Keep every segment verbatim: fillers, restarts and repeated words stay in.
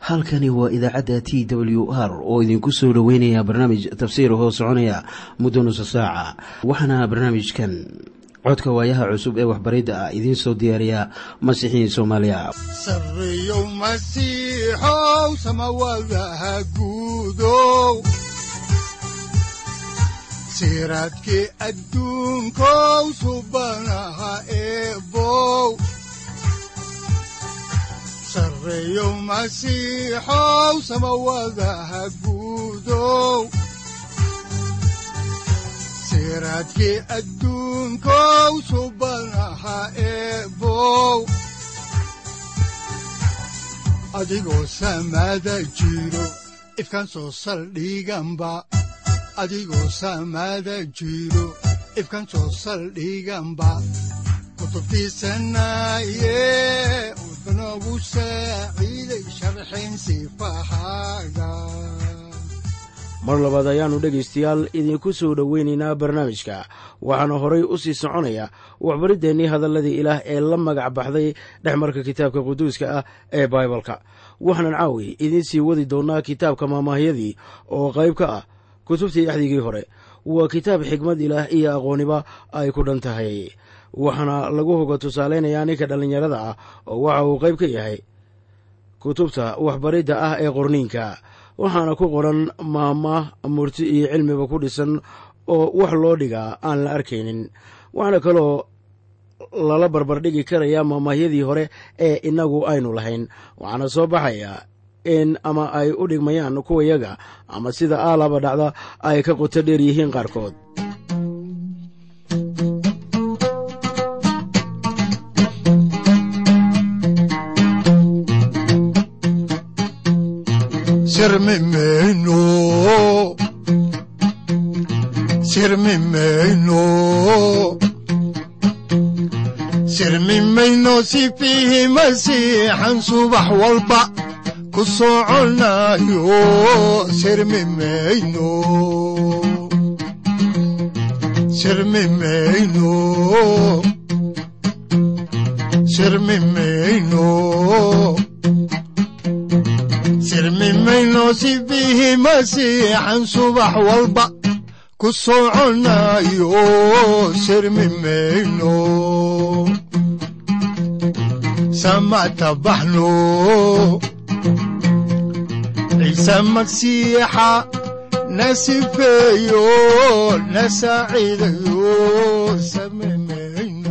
halkani waa idaacadda T W R oo idinku soo dhaweynaya barnaamij tafsiir oo soconaya muddo nusu saaca. Waxaana barnaamijkan codka waayaha cusub ee waxbaridda ah idiin soo diyaariya Masiixiin Soomaaliya. Sarreeyow Masiixow samawadaha guudow siraadkii adduunkow subanaha eebow Sarreeyow Masiixow samawadaha guudow siraadkii adduunkow subanaha eebow adigoo samada jiro ifkan soo saldhiganba adigoo samada jiro ifkan soo saldhiganba kutubtiisanaye udnogu saaciiday sharxin sifahaaga. mar labaad ayaannu dhegaystayaal idinku soo dhowaynaynaa barnaamijka waxaana horay u sii soconaya waxbariddeenii hadalladii ilaah ee la magac baxday dhexmarka kitaabka quduuska ah ee baibalka. waxaanan caawi idiin sii wadi doonnaa kitaabka maamaahyadii oo qayb ka ah kutubtii axdigii hore. waa kitaab xigmad ilaah iyo aqooniba ay ku dhan tahay, waxaana lagu hoga tusaalaynayaa ninka dhallinyarada ah oo waxa uu qayb ka yahay kutubta waxbaridda ah ee qorniinka. waxaana ku qoran maahmaah murti iyo cilmiba ku dhisan oo wax loo dhigaa aan la arkaynin. waxaana kaloo lala barbardhigi karayaa maamaahyadii hore ee innagu aynu lahayn. waxaana soo baxaya in ama ay u dhigmayaan kuwayaga ama sida aalaba dhacda ay ka qoto dheer yihiin qaarkood. Sirmimeno Sirmimeno Sirmimeno sifihi masiixan subax walba ku soconayo Sirmimeno Sirmimeno Sirmimeno sirmimayno sifihi masiixan subax walba ku soconayo sirmimayno samata baxno ciise masiixa nasifeeyo nasaaciidayo sirmimayno.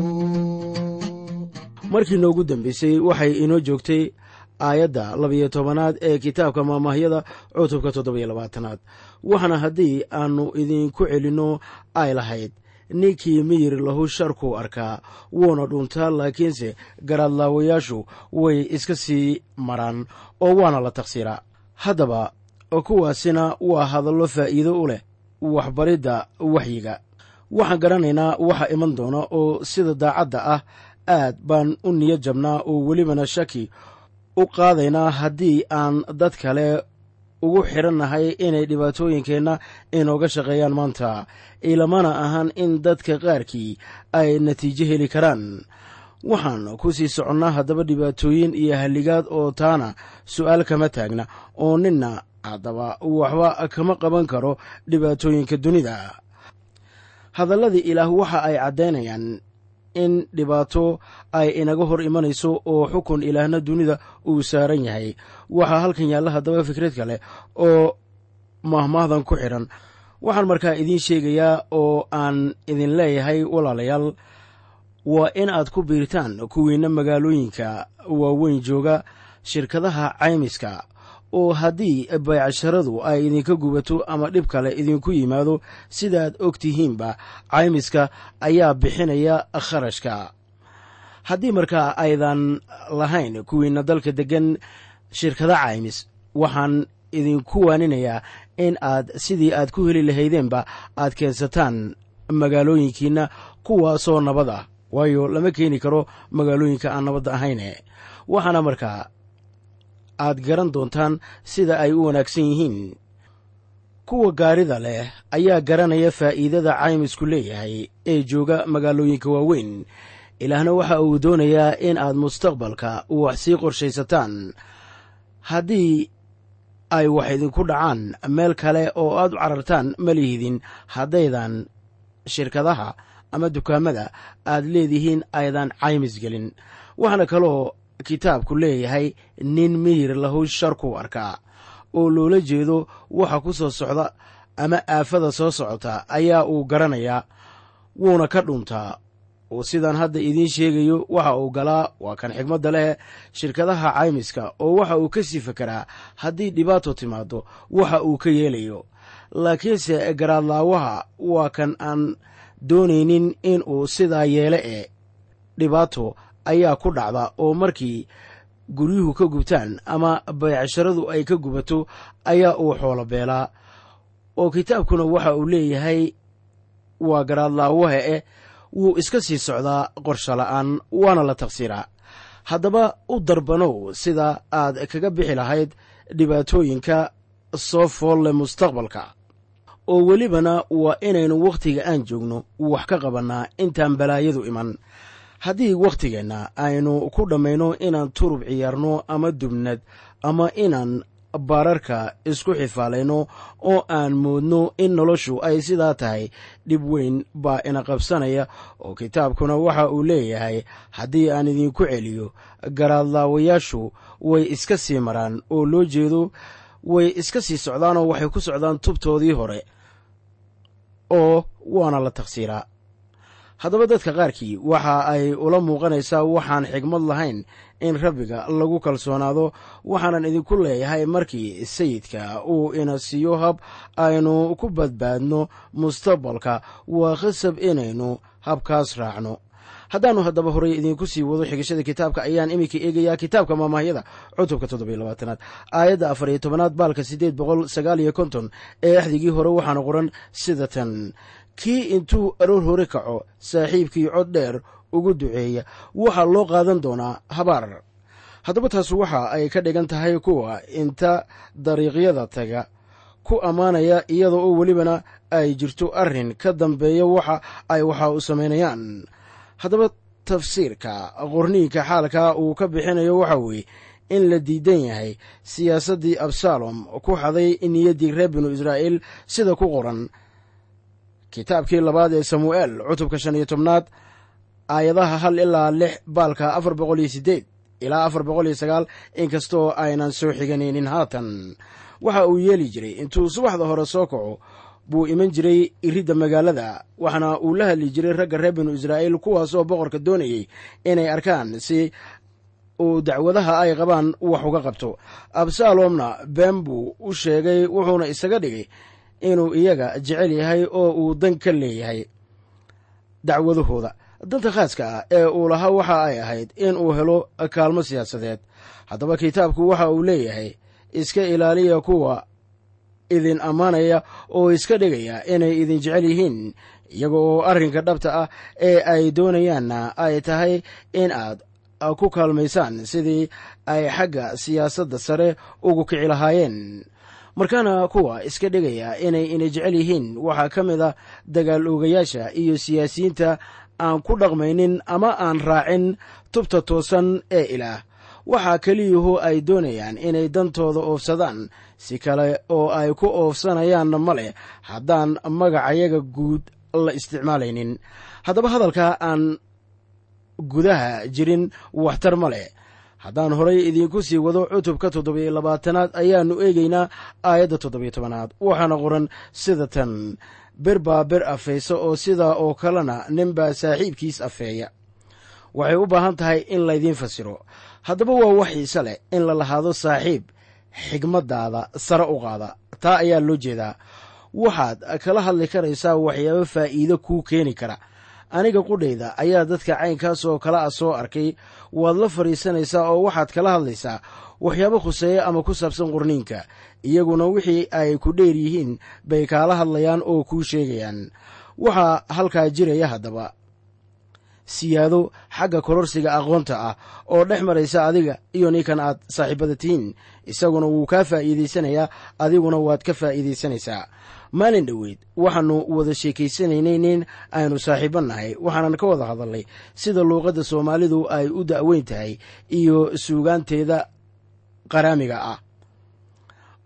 markii noogu dambaysay waxay inoo joogtay aayadda labiyo tobanaad ee kitaabka maamaahyada cutubka toddobiyo labaatanaad. waxaana haddii aannu idinku celinno ay lahayd ninkii miyir lahu sharkuu arkaa wuuna dhuntaa, laakiinse garaadlaawayaashu way iska sii maraan oo waana la taqsiiraa. haddaba kuwaasina waa hadallo faa'iido u leh waxbaridda waxyiga. waxaan garanaynaa waxa iman doona oo sida daacadda ah aad baan u niyad jabnaa oo welibana shaki u qaadaynaa haddii aan dad kale ugu xidhannahay inay dhibaatooyinkeenna inooga shaqeeyaan maanta. ilamana ahan in dadka qaarkii ay natiijo heli karaan. waxaan ku sii soconnaa haddaba dhibaatooyin iyo halligaad oo taana su'aal kama taagna oo ninna haddaba waxba kama qaban karo dhibaatooyinka dunida. hadalladii ilaah waxa ay caddaynayaan in dhibaato ay inaga hor imanayso oo xukun ilaahna dunida uu saaran yahay. waxaa halkan yaalla haddaba fikrad kale oo mahmaahdan ku xidhan. waxaan markaa idiin sheegayaa oo aan idin leeyahay walaalayaal, waa in aad ku biirtaan kuwiinna magaalooyinka waaweyn jooga shirkadaha caymiska, oo haddii baycasharadu ay idinka gubato ama dhib kale idinku yimaado, sidaaad og tihiinba caymiska ayaa bixinaya kharashka. haddii markaa aydan lahayn kuwiinna dalka deggan shirkada caymis, waxaan idinku waaninayaa in aad sidii aad ku heli lahaydeenba aad keensataan magaalooyinkiinna kuwaasoo nabad ah, waayo lama keeni karo magaalooyinka aan nabadda ahayne. waxaana markaa aad garan doontaan sida ay u wanaagsan yihiin. kuwa gaarida leh ayaa garanaya faa'iidada caymisku leeyahay ee jooga magaalooyinka waaweyn. ilaahna waxa uu doonayaa in aad mustaqbalka wax sii qorshaysataan. haddii ay wax idinku dhacaan meel kale oo aad u carartaan ma lihidin haddaydan shirkadaha ama dukaamada aad leedihiin aydan caymis gelin. waxaana kaloo kitaabku leeyahay nin miyir lahu shar ku arkaa, oo loola jeedo waxa ku soo socda ama aafada soo socota ayaa uu garanayaa, wuuna ka dhuntaa. oo sidaan hadda idiin sheegayo waxa uu galaa waa kan xigmadda leh shirkadaha caymiska, oo waxa uu ka sii fekeraa haddii dhibaato timaado waxa uu ka yeelayo. laakiinse garaadlaawaha waa kan aan doonaynin in uu sidaa yeele ee dhibaato ayaa ku dhacda, oo markii guryuhu ka gubtaan ama baycsharadu ay ka gubato ayaa uu xoolo beelaa. oo kitaabkuna waxa uu leeyahay waa garaadlaawaha eh wuu iska sii socdaa qorsho la'aan, waana la taqsiiraa. haddaba u darbanow sida aad kaga bixi lahayd dhibaatooyinka soo foolle mustaqbalka, oo welibana waa inaynu wakhtiga aan joogno wax ka qabannaa intaan balaayadu iman. haddii wakhtigeenna aynu ku dhammayno inaan turub ciyaarno ama dubnad ama inaan baararka isku xifaalayno oo aan moodno in noloshu ay sidaa tahay, dhib weyn baa ina qabsanaya. oo kitaabkuna waxa uu leeyahay haddii aan idinku celiyo, garaadlaawayaashu way iska sii maraan, oo loo jeedo way iska sii socdaan oo waxay ku socdaan tubtoodii hore, oo waana la taqsiiraa. haddaba dadka qaarkii waxa ay ula muuqanaysaa waxaan xigmad lahayn in rabbiga lagu kalsoonaado. waxaanan idinku leeyahay markii sayidka uu ina siiyo hab aynu ku badbaadno mustaqbalka, waa khasab inaynu habkaas raacno. haddaannu haddaba horay idinku sii wado xigashada kitaabka ayaan iminka eegayaa kitaabka maamahyada cutubka toddobiyo labaatanaad aayadda afar iyo tobanaad baalka siddeed boqol sagaal iyo konton ee axdigii hore waxaana qoran sida tan: kii intuu aroor hore kaco saaxiibkii cod dheer ugu duceeya waxaa loo qaadan doonaa habaar. haddaba taas waxa ay ka dhigan tahay kuwa inta dariiqyada taga ku ammaanaya, iyada oo welibana ay jirto arrin ka dambeeya waxa ay waxa u samaynayaan. haddaba tafsiirka qorniinka xaalka uu ka bixinayo waxa weeye in la diidan yahay siyaasaddii absalom ku xaday niyaddii reer binu israa'iil, sida ku qoran kitaabkii labaad ee samu'eel cutubka shan iyo tobnaad aayadaha hal ilaa lix baalka afar boqol iyo siddeed ilaa afar boqol iyo sagaal. inkastoo aynan soo xiganaynin haatan, waxa uu yeeli jiray intuu subaxda hore soo kaco buu iman jiray iridda magaalada, waxaana uu la hadli jiray ragga reer binu israa'iil, kuwaasoo boqorka doonayey inay arkaan si uu dacwadaha ay qabaan wax uga qabto. absalomna been buu u sheegay, wuxuuna isaga dhigay inuu iyaga jecel yahay oo uu dan ka leeyahay dacwadahooda. danta khaaska ah ee uu lahaa waxa ay ahayd in uu helo kaalmo siyaasadeed. haddaba kitaabku waxa uu leeyahay iska ilaaliya kuwa idin ammaanaya oo iska dhigaya inay idin jecel yihiin, iyaga oo arrinka dhabta ah ee ay doonayaanna ay tahay in aad ku kaalmaysaan sidii ay xagga siyaasadda sare ugu kici lahaayeen. markaana kuwa iska dhigaya inay ina jecel yihiin waxaa ka mid ah dagaal oogayaasha iyo siyaasiyiinta aan ku dhaqmaynin ama aan raacin tubta toosan ee ilaah. waxaa keliyuhu ay doonayaan inay dantooda oofsadaan, si kale oo ay ku oofsanayaanna ma leh haddaan magacayaga guud la isticmaalaynin. haddaba hadalka aan gudaha jirin waxtar ma leh. haddaan horay idiinku sii wado cutubka toddobiyo labaatanaad ayaannu eegaynaa aayadda toddobiyo tobanaad, waxaana qoran sida tan: ber baa ber afaysa, oo sidaa oo kalena ninbaa saaxiibkiis afeeya. waxay u baahan tahay in laydiin fasiro. haddaba waa wax xiise leh in la lahaado saaxiib xigmaddaada sare u qaada. taa ayaa loo jeedaa waxaad kala hadli karaysaa waxyaabo faa'iido kuu keeni kara. aniga qudhayda ayaa dadka caynkaas oo kale ah soo arkay. waad la fadhiisanaysaa oo waxaad kala hadlaysaa waxyaabo khuseeya ama ku saabsan qorniinka, iyaguna wixii ay ku dheer yihiin bay kaala hadlayaan oo kuu sheegayaan. waxaa halkaa jiraya haddaba siyaado xagga kororsiga aqoonta ah oo dhex maraysa adiga iyo ninkan aad saaxiibada tihiin. isaguna wuu kaa faa'iidaysanayaa, adiguna waad ka faa'iidaysanaysaa. maalin dhoweyd waxaannu wada sheekaysanaynay nin aynu saaxiibba nahay, waxaanan ka wada hadalnay sida luuqadda soomaalidu ay u da'weyn tahay iyo suugaanteeda qaraamiga ah.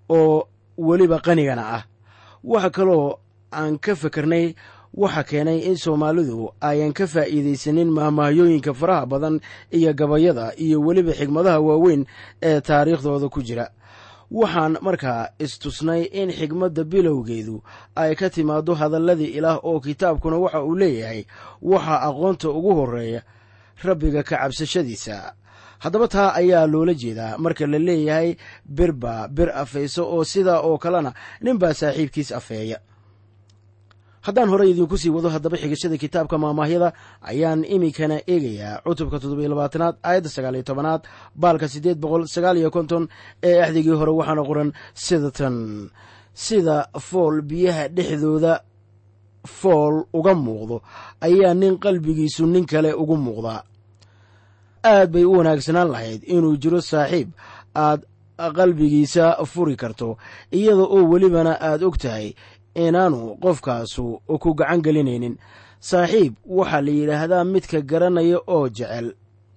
oo weliba qanigana ah. waxa kaloo aan ka fikirnay waxa keenay in soomaalidu ayan ka faa'iidaysanin mahmahyooyinka faraha badan iyo gabayada iyo weliba xigmadaha waaweyn ee taariikhdooda ku jira. waxaan markaa istusnay in xigmadda bilowgeedu ay ka timaaddo hadalladii ilaah oo kitaabkuna waxa uu leeyahay waxaa aqoonta ugu horreeya rabbiga ka cabsashadiisa. haddaba taa ayaa loola jeedaa marka la leeyahay birbaa bir afayso oo sidaa oo kalena ninbaa saaxiibkiis afeeya. haddaan horey idinku sii wado haddaba xigashada kitaabka maamaahyada ayaan iminkana eegayaa cutubka toddobiyo labaatanaad aayadda sagaal iyo tobanaad baalka siddeed boqol sagaal iyo konton ee axdigii hore waxaana qoran sida tan: sida fool biyaha dhexdooda fool uga muuqdo ayaa nin qalbigiisu nin kale ugu muuqdaa. aad bay u wanaagsanaan lahayd inuu jiro saaxiib aad qalbigiisa furi karto iyada oo welibana aad og tahay inaanu qofkaasu ku gacan gelinaynin. saaxiib waxaa la yidhaahdaa midka garanaya oo jecel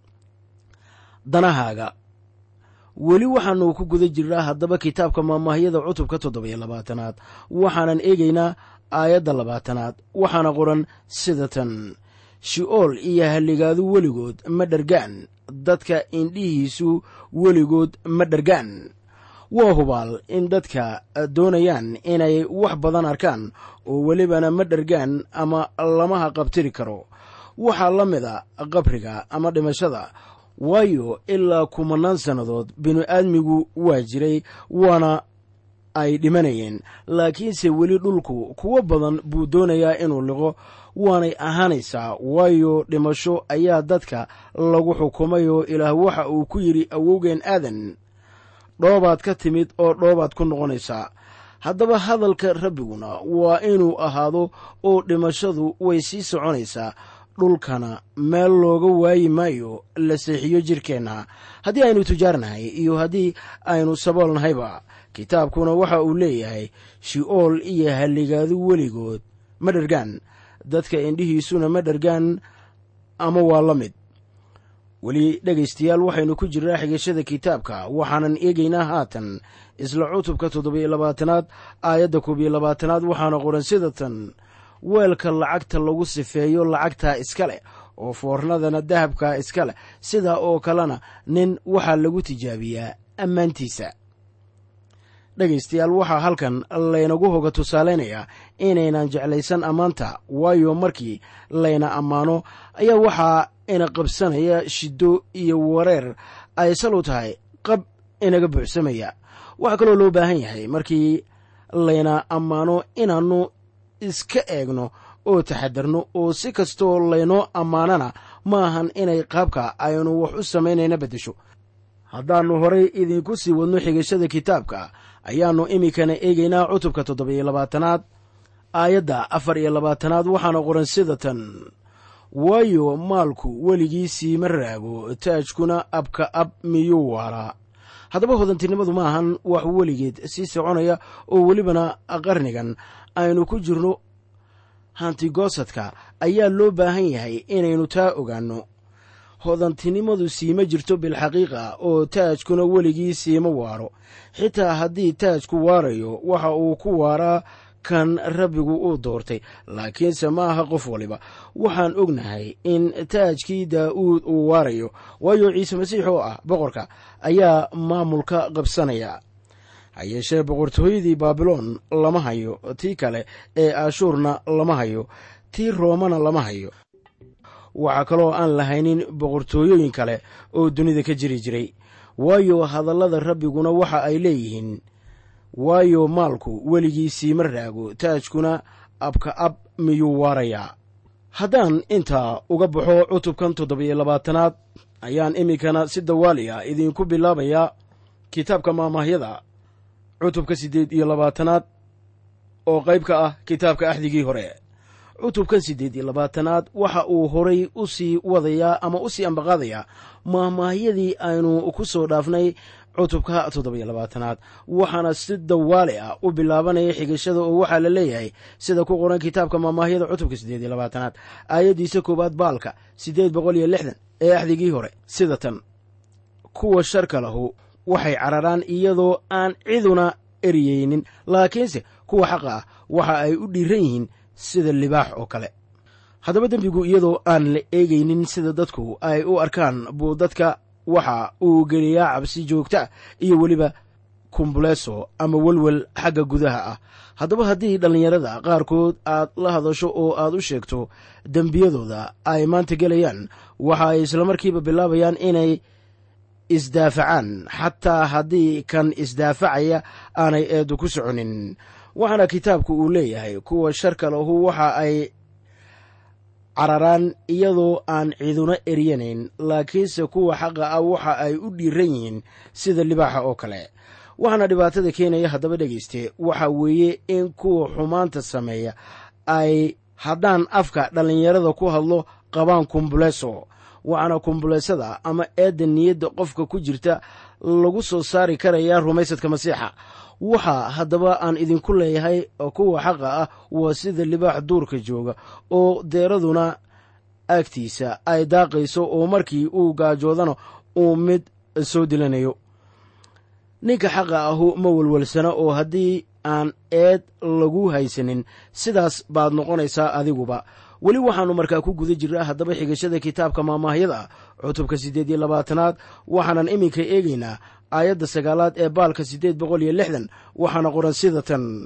danahaaga. weli waxaanu ku guda jirnaa haddaba kitaabka maamaahyada cutubka toddobiyo labaatanaad waxaanan eegaynaa aayadda labaatanaad waxaana qoran sida tan: shi'ool iyo halligaadu weligood ma dhergaan, dadka indhihiisu weligood ma dhergaan. waa hubaal in dadka doonayaan inay wax badan arkaan oo welibana ma dhergaan ama lamaha qabtiri karo. waxaa la mida qabriga ama dhimashada, waayo ilaa kumanaan sannadood binu-aadmigu waa jiray waana ay dhimanayeen, laakiinse weli dhulku kuwo badan buu doonayaa inuu liqo waanay ahaanaysaa, waayo dhimasho ayaa dadka lagu xukumayoo ilaah waxa uu ku yidhi awowgeen aadan, dhoobaad ka timid oo dhoobaad ku noqonaysaa. haddaba hadalka rabbiguna waa inuu ahaado oo dhimashadu way sii soconaysaa, dhulkana meel looga waayi maayo la seexiyo jidhkeenna, haddii aynu tujaarnahay iyo haddii aynu saboolnahayba. kitaabkuna waxa uu leeyahay shi'ool iyo halligaadu weligood ma dhergaan, dadka indhihiisuna ma dhergaan ama waa la mid. weli dhegaystayaal waxaynu ku jirnaa xigashada kitaabka waxaanan eegaynaa haatan isla cutubka toddobiyo labaatanaad aayadda koob iyo labaatanaad waxaana qoran sida tan: weelka lacagta lagu sifeeyo lacagtaa iska leh oo foornadana dahabkaa iska leh, sidaa oo kalena nin waxaa lagu tijaabiyaa ammaantiisa. dhegaystayaal waxaa halkan laynagu hoga tusaalaynayaa inaynan jeclaysan ammaanta, waayo markii layna ammaano ayaa waxaa ina qabsanaya shiddo iyo wareer ay sal u tahay qab inaga buuxsamaya. waxaa kaloo loo baahan yahay markii layna ammaano inaannu iska eegno oo taxadarno oo si kastoo laynoo ammaanana ma ahan inay qaabka aynu wax u samaynayna beddesho. haddaannu horay idinku sii wadno xigashada kitaabka ayaannu iminkana eegaynaa cutubka toddobiyo labaatanaad aayadda afar iyo labaatanaad waxaana qoran sida tan: waayo maalku weligiisii ma raago, taajkuna abka ab miyuu waaraa. haddaba hodantinimadu ma ahan wax weligeed sii soconaya oo welibana qarnigan aynu ku jirno hantigoosadka ayaa loo baahan yahay inaynu taa ogaanno. hodantinimadu siima jirto bilxaqiiqa oo taajkuna weligii siima waaro. xitaa haddii taajku waarayo waxa uu ku waaraa kan rabbigu uu doortay, laakiinse ma aha qof waliba. waxaan ognahay in taajkii daa'uud uu waarayo, waayo ciise masiix oo ah boqorka ayaa maamulka qabsanaya. ha yeeshee boqortooyadii baabiloon lama hayo, tii kale ee ashuurna lama hayo, tii roomana lama hayo. waxaa kaloo aan lahaynin boqortooyooyin kale oo dunida ka jiri jiray, waayo hadallada rabbiguna waxa ay leeyihiin: waayo maalku weligiisii ma raago, taajkuna abka ab miyuu waarayaa. haddaan intaa uga baxo cutubkan toddobiyo labaatanaad ayaan iminkana si dawaali ah idinku bilaabayaa kitaabka maamaahyada cutubka siddeed iyo labaatanaad oo qayb ka ah kitaabka axdigii hore. cutubkan siddeed iyo labaatanaad waxa uu horay u sii wadayaa ama u sii ambaqaadayaa maamaahyadii aynu ku soo dhaafnay cutubka toddobiyo labaatanaad, waxaana si dawaali ah u bilaabanaya xigashada oo waxaa la leeyahay sida ku qoran kitaabka maamaahyada cutubka siddeed iyo labaatanaad aayaddiisa koowaad baalka siddeed boqol iyo lixdan ee axdigii hore sida tan: kuwa sharka lahu waxay cararaan iyadoo aan ciduna eryaynin, laakiinse kuwa xaqa ah waxa ay u dhiiran yihiin sida libaax oo kale. haddaba dembigu iyadoo aan la eegaynin sida dadku ay u arkaan buu dadka waxa uu geliyaa cabsi joogta iyo weliba kumbuleeso ama welwel xagga gudaha ah. haddaba haddii dhallinyarada qaarkood aad la hadasho oo aad u sheegto dembiyadooda ay maanta gelayaan, waxa ay islamarkiiba bilaabayaan inay isdaafacaan, xataa haddii kan isdaafacaya aanay eedu ku soconin. waxaana kitaabku uu leeyahay kuwa sharka lahu waxa ay cararaan iyadoo aan ciduna eryanayn, laakiinse kuwa xaqa ah waxa ay u dhiiran yihiin sida libaaxa oo kale. waxaana dhibaatada keenaya haddaba dhegayste waxa weeye in kuwa xumaanta sameeya ay haddaan afka dhallinyarada ku hadlo qabaan kumbuleeso. waxaana kumbuleesada ama eedda niyadda qofka ku jirta lagu soo saari karayaa rumaysadka masiixa. waxa haddaba aan idinku leeyahay kuwa xaqa ah waa sida libaax duurka jooga oo deeraduna agtiisa ay daaqayso, oo markii uu gaajoodana uu mid soo dilanayo. ninka xaqa ahu ma welwelsana, oo haddii aan eed lagu haysanin sidaas baad noqonaysaa adiguba. weli waxaannu markaa ku guda jirnaa haddaba xigashada kitaabka maamaahyada cutubka siddeed iyo labaatanaad. waxaanan iminka eegaynaa aayadda sagaalaad ee baalka siddeed boqol iyo lixdan. waxaana qoran sida tan: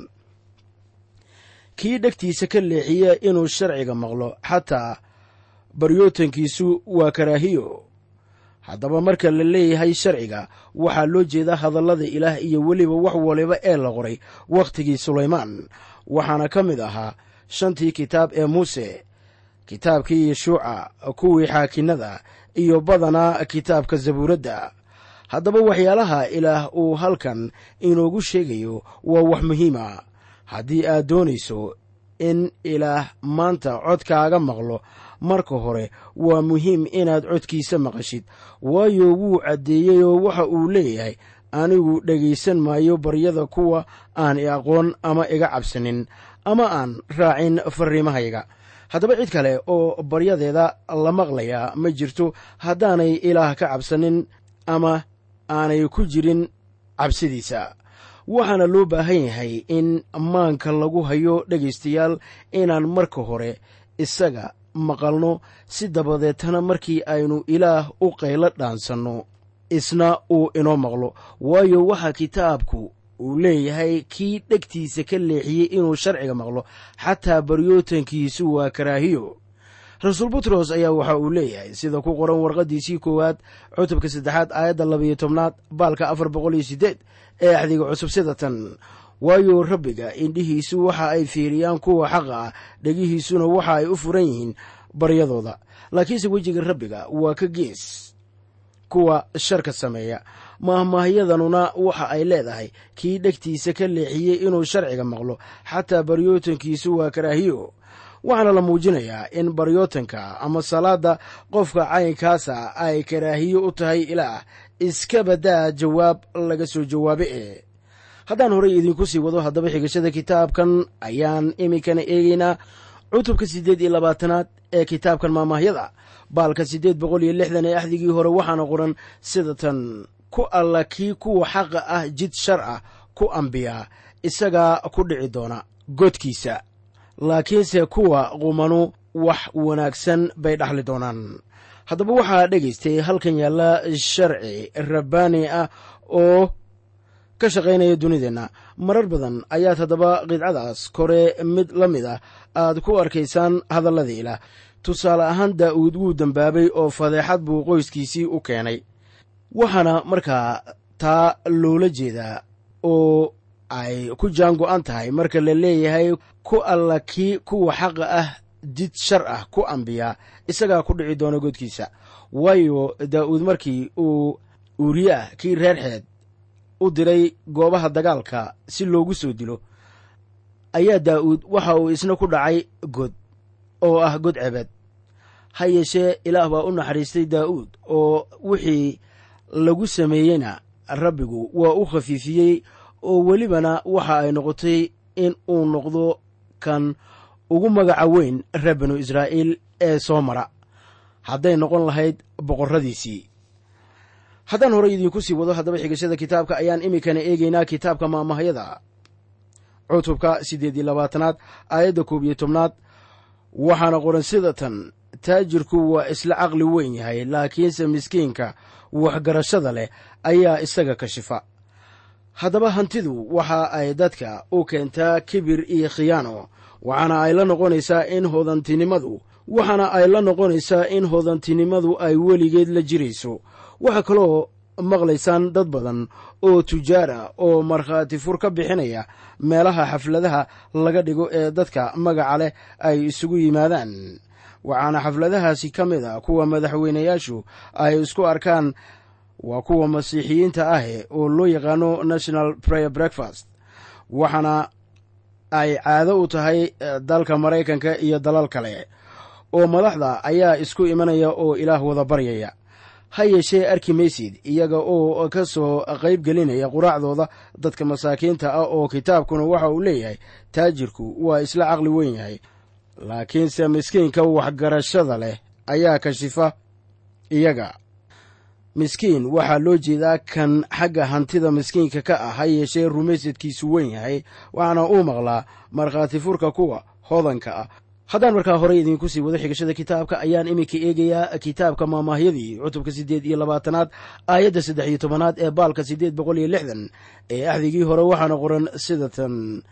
kii dhegtiisa ka leexiya inuu sharciga maqlo, xataa baryootankiisu waa karaahiyo. haddaba marka la leeyahay sharciga waxaa loo jeedaa hadallada ilaah iyo weliba wax waliba ee la qoray wakhtigii sulaymaan. waxaana ka mid ahaa shantii kitaab ee muuse, kitaabkii yeshuuca, kuwii xaakinnada iyo badanaa kitaabka zabuuradda. haddaba waxyaalaha ilaah uu halkan inoogu sheegayo waa wax muhiima. haddii aad doonayso in ilaah maanta codkaaga maqlo, marka hore waa muhiim inaad codkiisa maqashid, waayo wuu caddeeyeyoo waxa uu leeyahay, anigu dhegaysan maayo baryada kuwa aan i aqoon ama iga cabsanin ama aan raacin farriimahayga. haddaba cid kale oo baryadeeda la maqlayaa ma jirto haddaanay ilaah ka cabsanin ama aanay ku jirin cabsidiisa. waxaana loo baahan yahay in maanka lagu hayo dhegaystayaal inaan marka hore isaga maqalno, si dabadeetana markii aynu ilaah u qaylo dhaansanno isna uu inoo maqlo. waayo waxaa kitaabku uu leeyahay kii dhegtiisa ka leexiyey inuu sharciga maqlo, xataa baryootankiisu waa karaahiyo. rasuul butros ayaa waxa uu leeyahay sida ku qoran warqaddiisii koowaad cutubka saddexaad aayadda labayo tobnaad baalka afar boqol iyo siddeed ee axdiga cusub sida tan: waayo rabbiga indhihiisu waxa ay fiiriyaan kuwa xaqa ah, dhegihiisuna waxa ay u furan yihiin baryadooda. laakiinse wejiga rabbiga waa ka gees kuwa sharka sameeya. maahmaahyadanuna waxa ay leedahay kii dhegtiisa ka leexiyey inuu sharciga maqlo, xataa baryootankiisu waa karaahiyo. waxaana la muujinayaa in baryootanka ama salaadda qofka caynkaasa ay karaahiyo u tahay ilaah, iska baddaa jawaab laga soo jawaabe e. haddaan horey idinku sii wado haddaba xigashada kitaabkan ayaan iminkana eegaynaa cutubka siddeed iyo labaatanaad ee kitaabkan maamaahyada baalka siddeed boqol iyo lixdan ee axdigii hore. waxaana qoran sida tan: ku alla kii kuwa xaqa ah jid shar ah ku ambiyaa, isagaa ku dhici doona godkiisa, laakiinse kuwa qumanu wax wanaagsan bay dhaxli doonaan. haddaba waxaa dhegaystay halkan yaalla sharci rabbaani ah oo ka shaqaynaya dunideenna. marar badan ayaad haddaba qidcadaas kore mid la mid ah aad ku arkaysaan hadallada ilaah. tusaale ahaan daa'uud wuu dembaabay oo fadeexad buu qoyskiisii u keenay. waxaana markaa taa loola jeedaa oo ay ku jaango'an tahay marka la leeyahay ku alla kii kuwa xaqa ah jid shar ah ku ambiyaa, isagaa ku dhici doona godkiisa. waayo daa'uud markii uu uuriyaah kii reer xeed u diray goobaha dagaalka si loogu soo dilo, ayaa daa'uud waxa uu isna ku dhacay god oo ah god cebeed. ha yeeshee ilaah baa u naxariistay daa'uud, oo wixii lagu sameeyeyna rabbigu waa u khafiifiyey, oo welibana waxa ay noqotay in uu noqdo kan ugu magaca weyn reer banu israa'iil ee soo mara, hadday noqon lahayd boqorradiisii. haddaan horey idiinku sii wado haddaba xigashada kitaabka ayaan iminkana eegaynaa kitaabka maamahyada cutubka siddeed iyo labaatanaad aayadda koob iyo tobnaad waxaana qoran sida tan: taajirku waa isla caqli weyn yahay, laakiinse miskiinka waxgarashada leh ayaa isaga kashifa. haddaba hantidu waxa ay dadka u keentaa kibir iyo khiyaano, waxaana ay la noqonaysaa in hodantinimadu waxaana ay la noqonaysaa in hodantinimadu ay weligeed la jirayso. waxaa kaloo maqlaysaan dad badan oo tujaara oo markhaati fur ka bixinaya meelaha xafladaha laga dhigo ee dadka magaca leh ay isugu yimaadaan, waxaana xafladahaasi ka mid a kuwa madaxweynayaashu ay isku arkaan waa kuwa masiixiyiinta ah oo loo yaqaano national prayer breakfast, waxaana ay caado u tahay dalka maraykanka iyo dalal kale oo madaxda ayaa isku imanaya oo ilaah wada baryaya. ha yeeshee arki maysid iyaga oo ka soo qayb gelinaya quraacdooda dadka masaakiinta ah, oo kitaabkuna waxa uu leeyahay taajirku waa isla caqli weyn yahay, laakiinse miskiinka waxgarashada leh ayaa kashifa iyaga. miskiin waxaa loo jeedaa kan xagga hantida miskiinka ka ah, ha yeeshee rumaysadkiisu weyn yahay, waxaana uu maqlaa markhaati furka kuwa hodanka ah. haddaan markaa horey idiinku sii wado xigashada kitaabka ayaan iminka eegayaa kitaabka maamaahyadii cutubka siddeed iyo labaatanaad aayadda saddex iyo tobanaad ee baalka siddeed boqol iyo lixdan ee axdigii hore, waxaana qoran sida tan: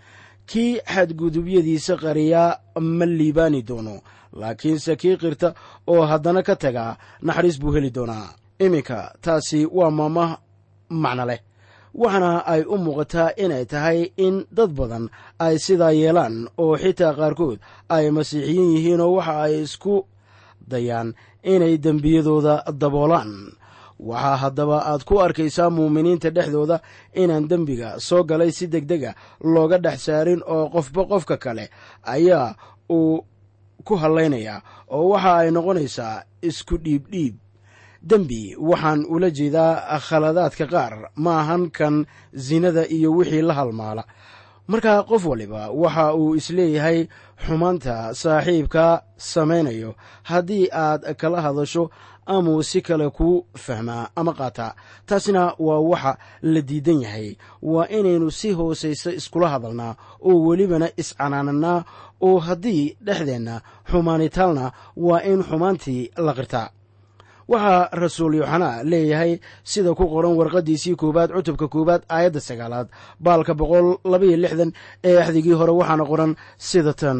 kii xadgudubyadiisa qariyaa ma liibaani doono, laakiinse kii qirta oo haddana ka tagaa naxariis buu heli doonaa. iminka taasi waa maamah macno leh, waxaana ay u muuqataa inay tahay in dad badan ay sidaa yeelaan, oo xitaa qaarkood ay masiixiyiin yihiin oo waxa ay isku dayaan inay dembiyadooda daboolaan. waxaa haddaba aad ku arkaysaa muuminiinta dhexdooda inaan dembiga soo galay si degdega looga dhex saarin, oo qofba qofka kale ayaa uu ku hallaynayaa, oo waxa ay noqonaysaa isku dhiibdhiib. dembi waxaan ula jeedaa khaladaadka qaar, ma ahan kan sinada iyo wixii la halmaala. markaa qof waliba waxa uu isleeyahay xumaanta saaxiibka samaynayo haddii aad kala hadasho amuu si kale kuu fahmaa ama qaataa. taasina waa waxa la diidan yahay. waa inaynu si hoosaysa iskula hadalnaa oo welibana iscanaanannaa, oo haddii dhexdeenna xumaanitaalna waa in xumaantii la qirtaa. waxaa rasuul yooxanaa leeyahay sida ku qoran warqaddiisii koowaad cutubka koowaad aayadda sagaalaad baalka boqol labaiyo lixdan ee axdigii hore, waxaana qoran sida tan: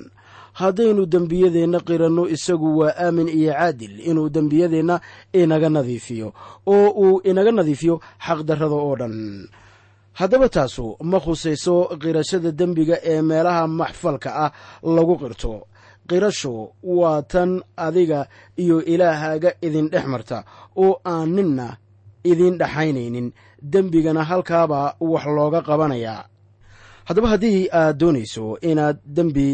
haddaynu dembiyadeenna qiranno, isagu waa aamin iyo caadil inuu dembiyadeenna inaga nadiifiyo oo uu inaga nadiifiyo xaqdarrada oo dhan. haddaba taasu ma khusayso qirashada dembiga ee meelaha maxfalka ah lagu qirto. qirasho waa tan adiga iyo ilaahaaga idin dhex marta oo aan ninna idin dhaxaynaynin, dembigana halkaabaa wax looga qabanayaa. haddaba haddii aad doonayso inaad dembi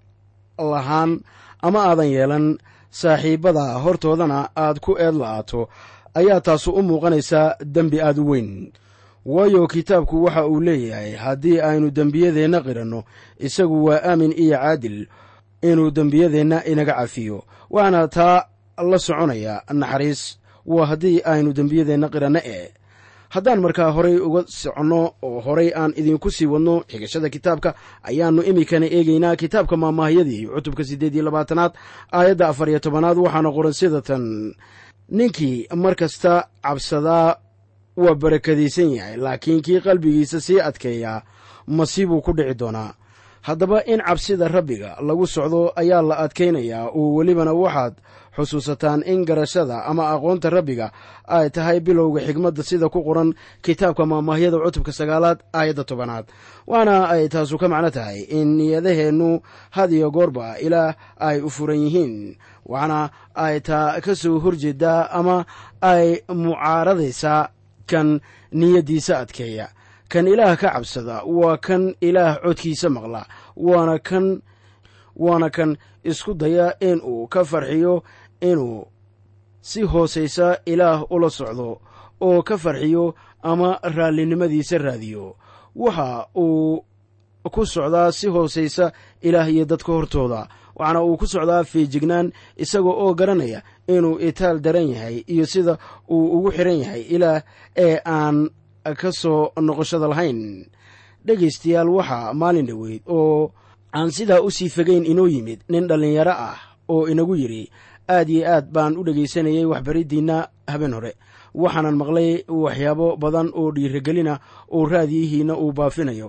lahaan ama aadan yeelan saaxiibbada hortoodana aad ku eed la'aato, ayaa taasu u muuqanaysaa dembi aad u weyn. waayo kitaabku waxa uu leeyahay haddii aynu dembiyadeenna qiranno, isagu waa aamin iyo caadil inuu dembiyadeenna inaga cafiyo, waxaana taa la soconaya naxariis. waa haddii aynu dembiyadeenna qiranno ee haddaan markaa horay uga soconno oo horay aan idinku sii wadno xigashada kitaabka, ayaannu iminkana eegaynaa kitaabka maamaahyadii cutubka siddeed iyo labaatanaad aayadda afar iyo tobanaad, waxaana qoran sida tan: ninkii mar kasta cabsadaa waa barakadaysan yahay, laakiin kii qalbigiisa sii adkeeyaa masiibuu ku dhici doonaa. haddaba in cabsida rabbiga lagu socdo ayaa la adkaynayaa, oo welibana waxaad xusuusataan in garashada ama aqoonta rabbiga ay tahay bilowga xigmadda, sida ku qoran kitaabka maamaahyada cutubka sagaalaad aayadda tobanaad. waana ay taasu ka macno tahay in niyadaheennu had iyo goorba ilaah ay u furan yihiin, waxaana ay taa ka soo horjeedaa ama ay mucaaradaysaa kan niyaddiisa adkeeya. kan ilaah ka cabsada waa kan ilaah codkiisa maqla, waana kan waana kan isku daya in uu ka farxiyo, inuu si hoosaysa ilaah ula socdo oo ka farxiyo ama raallinimadiisa raadiyo. waxa uu ku socdaa si hoosaysa ilaah iyo dadka hortooda, waxaana uu ku socdaa feejignaan isaga oo garanaya inuu itaal daran yahay iyo sida uu ugu xiran yahay ilaah ee aan ka soo noqoshada lahayn. dhegaystayaal, waxaa maalin dhoweyd oo aan sidaa u sii fogayn inoo yimid nin dhallinyaro ah oo inagu yidhi, aad iyo aad baan u dhegaysanayay waxbariddiinna habeen hore, waxaanan maqlay waxyaabo badan oo dhiirigelina oo raadiyihiinna uu baafinayo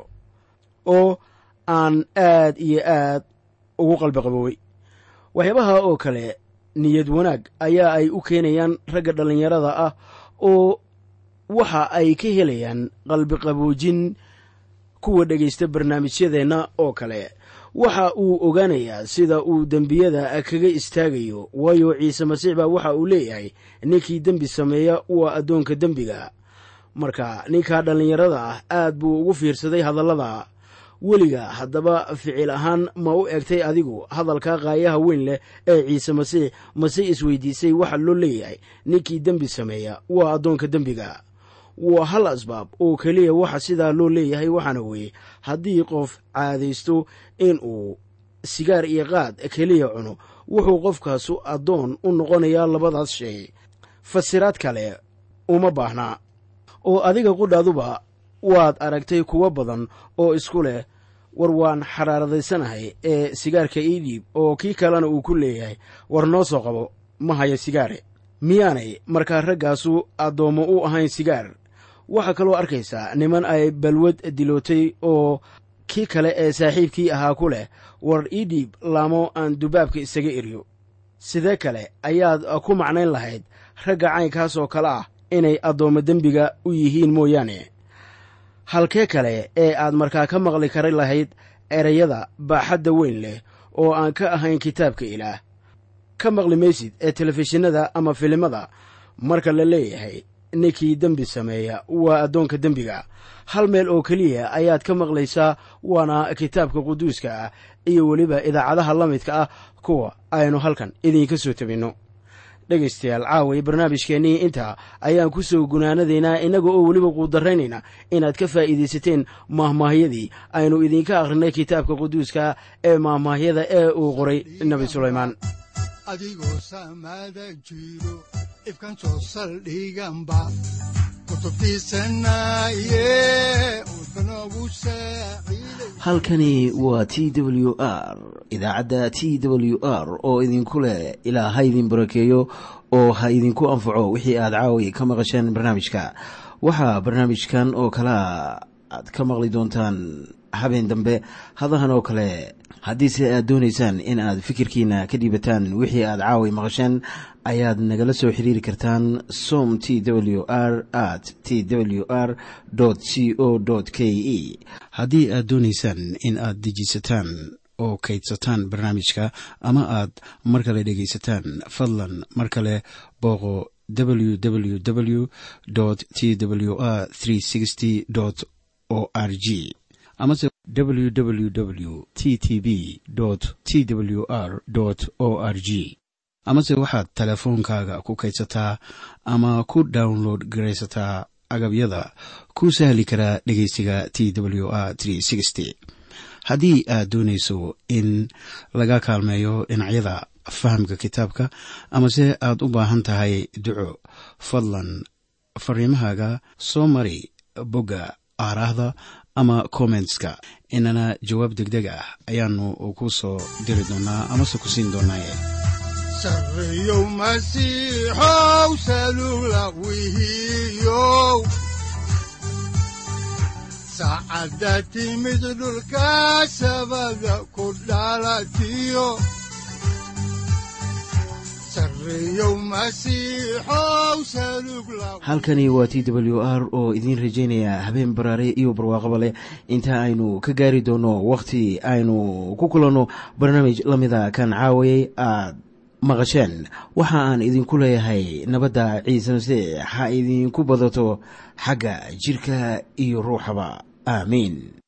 oo aan aad iyo aad ugu qalbi qaboowey. waxyaabaha oo kale niyad wanaag ayaa ay u keenayaan ragga dhallinyarada ah oo waxa ay ka helayaan qalbi qaboojin kuwa dhegaysta barnaamijyadeenna oo kale. waxa uu ogaanayaa sida uu dembiyada kaga istaagayo, waayo ciise masiix baa waxa uu leeyahay, ninkii dembi sameeya waa addoonka dembiga. marka ninkaa dhallinyarada ah aad buu ugu fiirsaday hadallada. weliga haddaba ficil ahaan ma u egtay adigu hadalka qaayaha weyn leh ee ciise masiix mase isweydiisay waxa loo leeyahay ninkii dembi sameeya waa addoonka dembiga? waa hal asbaab oo keliya waxa sidaa loo leeyahay, waxaana weeye haddii qof caadaysto in uu sigaar iyo qaad keliya cuno, wuxuu qofkaasu addoon u noqonayaa labadaas shay. fasiraad kale uma baahnaa. oo adiga qudhaaduba waad aragtay kuwo badan oo isku leh, war waan xaraaradaysanahay ee sigaarka ii dhiib, oo kii kalena uu ku leeyahay, war noo soo qabo, ma haya sigaare. miyaanay markaa raggaasu addoommo u ahayn sigaar? waxaa kaloo arkaysaa niman ay balwad dilootay oo kii kale ee saaxiibkii ahaa ku leh, war ii dhiib laamo aan dubaabka isaga eriyo. sidee kale ayaad ku macnayn lahayd ragga caynkaasoo kale ah inay addoommo dembiga u yihiin mooyaane? halkee kale ee aad markaa ka maqli kari lahayd erayada baaxadda weyn leh oo aan ka ahayn kitaabka ilaah? ka maqli maysid ee telefishinada ama filimada marka la leeyahay ninkii dembi sameeya waa addoonka dembiga. hal meel oo keliya ayaad ka maqlaysaa, waana kitaabka quduuska ah iyo weliba idaacadaha la midka ah kuwa aynu halkan idinka soo tabinno. dhegaystayaal, caaway barnaamijkeennii intaa ayaan ku soo gunaanadaynaa, innaga oo weliba quudarraynayna inaad ka faa'iidaysateen maahmaahyadii aynu idinka akhrinay kitaabka quduuska ee maahmaahyada ee uu qoray nebi sulaymaan. adigoo saamaada jiro ifkan soo saldhiganba kutubtiisanaye udbanogu saaciiday. halkani waa t w r, idaacadda t w r oo idinku leh ilaa ha idin barakeeyo oo ha idinku anfaco wixii aad caawi ka maqasheen barnaamijka. waxaa barnaamijkan oo kalea aad ka maqli doontaan habeen dambe hadahan oo kale. haddiise aad doonaysaan in aad fikirkiina ka dhiibataan wixii aad caawi maqasheen, ayaad nagala soo xiriiri kartaan som t w r at t w r c o k e. haddii aad doonaysaan in aad dejisataan oo kaydsataan barnaamijka ama aad mar kale dhegaysataan, fadlan mar kale booqo w w w t w r o r g amase w w w t t b t w r o r g. amase waxaad teleefoonkaaga ku kaydsataa ama ku download garaysataa agabyada ku sahli karaa dhegaysiga t w r. haddii aad doonayso in laga kaalmeeyo dhinacyada fahamka kitaabka amase aad u baahan tahay duco, fadlan fariimahaaga soo mari bogga aaraahda ama commentska, inana jawaab degdeg ah ayaanu ku soo diri doonaa amase ku siin doonaaye. sarreyow masiixow salugla wihiyow saacadda timid dhulka sabada ku dhalatiyo halkani waa t w r oo idiin rajaynaya habeen baraare iyo barwaaqaba leh, inta aynu ka gaari doono wakhti aynu ku kulanno barnaamij la mida kan caawayay aad maqasheen. waxa aan idinku leeyahay nabadda ciise masiix ha idinku badato xagga jidhka iyo ruuxaba. aamiin.